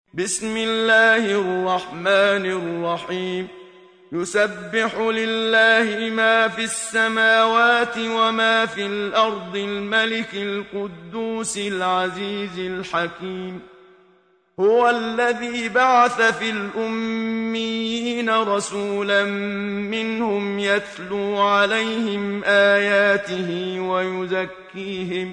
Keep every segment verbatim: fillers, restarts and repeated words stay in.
بسم الله الرحمن الرحيم يسبح لله ما في السماوات وما في الأرض الملك القدوس العزيز الحكيم هو الذي بعث في الأميين رسولا منهم يتلو عليهم آياته ويزكيهم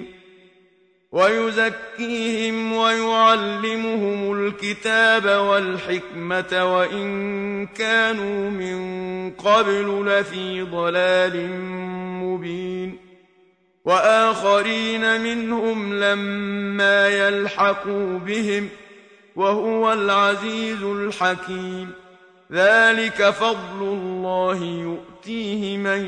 ويزكيهم ويعلمهم الكتاب والحكمة وإن كانوا من قبل لفي ضلال مبين وآخرين منهم لما يلحقوا بهم وهو العزيز الحكيم ذلك فضل الله يؤتيه من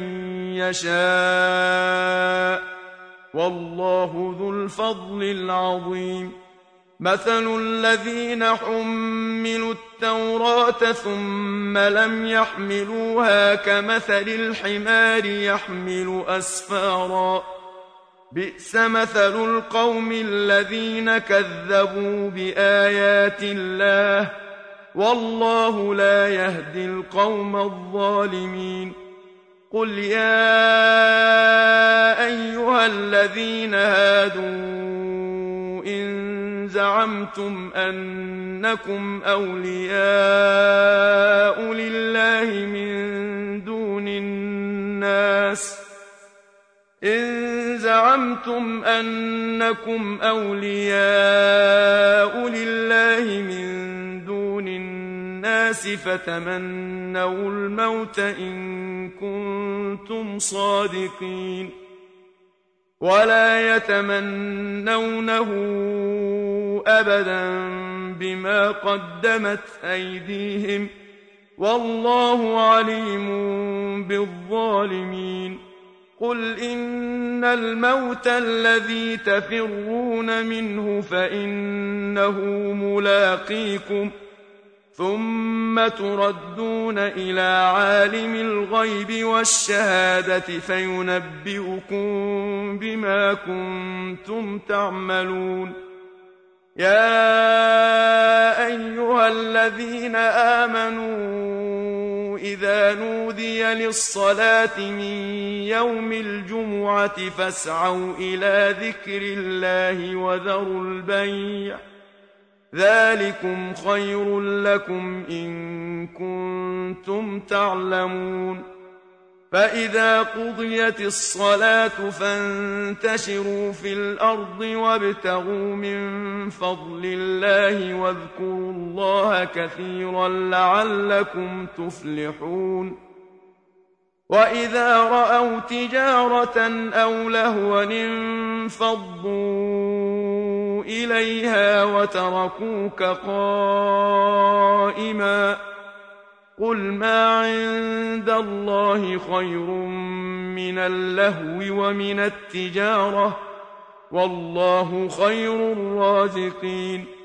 يشاء والله ذو الفضل العظيم مثل الذين حملوا التوراة ثم لم يحملوها كمثل الحمار يحمل أسفارا بئس مثل القوم الذين كذبوا بآيات الله والله لا يهدي القوم الظالمين قل يا أيها الذين هادوا إن زعمتم أنكم أولياء لله من دون الناس إن زعمتم أنكم أولياء لله من دون الناس فتمنوا الموت إن كنتم صادقين ولا يتمنونه أبدا بما قدمت أيديهم والله عليم بالظالمين قل إن الموت الذي تفرون منه فإنه ملاقيكم ثم تردون إلى عالم الغيب والشهادة فينبئكم بما كنتم تعملون يا أيها الذين آمنوا إذا نودي للصلاة من يوم الجمعة فاسعوا إلى ذكر الله وذروا البيع ذلكم خير لكم إن كنتم تعلمون فإذا قضيت الصلاة فانتشروا في الأرض وابتغوا من فضل الله واذكروا الله كثيرا لعلكم تفلحون وإذا رأوا تجارة أو لهوا انفضوا إليها وتركوك قائما قل ما عند الله خير من اللهو ومن التجارة والله خير الرازقين